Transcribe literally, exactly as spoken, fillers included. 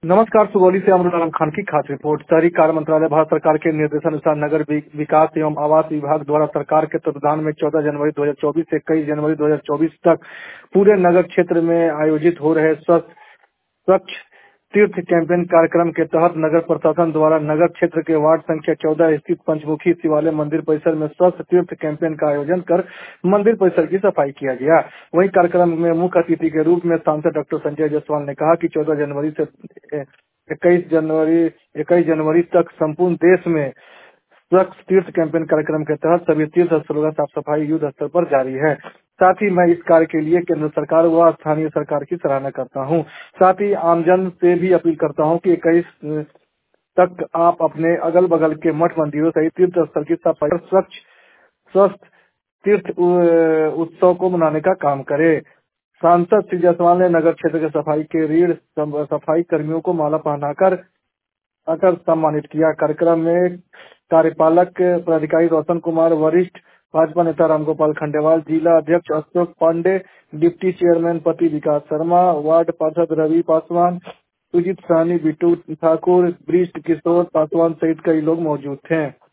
नमस्कार। सुगौली से अमरुल आलम खान की खास रिपोर्ट। शहरी कार्य मंत्रालय भारत सरकार के निर्देशानुसार नगर विकास एवं आवास विभाग द्वारा सरकार के तत्वाधान में चौदह जनवरी दो हजार चौबीस से इक्कीस जनवरी दो हजार चौबीस तक पूरे नगर क्षेत्र में आयोजित हो रहे स्वच्छ स्वच्छ तीर्थ कैंपेन कार्यक्रम के तहत नगर प्रशासन द्वारा नगर क्षेत्र के वार्ड संख्या चौदह स्थित पंचमुखी शिवालय मंदिर परिसर में स्वच्छ तीर्थ कैंपेन का आयोजन कर मंदिर परिसर की सफाई किया गया। वहीं कार्यक्रम में मुख्य अतिथि के रूप में सांसद डॉक्टर संजय जायसवाल ने कहा कि चौदह जनवरी से इक्कीस जनवरी इक्कीस जनवरी तक संपूर्ण देश में स्वच्छ तीर्थ कैंपेन कार्यक्रम के तहत सभी तीर्थ स्थलों का साफ सफाई युद्ध स्तर पर जारी है। साथ ही मैं इस कार्य के लिए केंद्र सरकार व स्थानीय सरकार की सराहना करता हूं। साथ ही आमजन से भी अपील करता हूं कि इक्कीस तक आप अपने अगल बगल के मठ मंदिरों सहित तीर्थ स्थल की सफाई कर स्वच्छ स्वस्थ तीर्थ उत्सव को मनाने का काम करें। सांसद श्री जायसवाल ने नगर क्षेत्र के सफाई के रीढ़ सफाई कर्मियों को माला पहनाकर आकर सम्मानित किया। कार्यक्रम में कार्यपालक पदाधिकारी रोशन कुमार, वरिष्ठ भाजपा नेता रामगोपाल खंडेवाल, जिला अध्यक्ष अशोक पांडे, डिप्टी चेयरमैन पति विकास शर्मा, वार्ड पार्षद रवि पासवान, सुजीत साहनी, बिट्टू ठाकुर, ब्रिज किशोर पासवान सहित कई लोग मौजूद थे।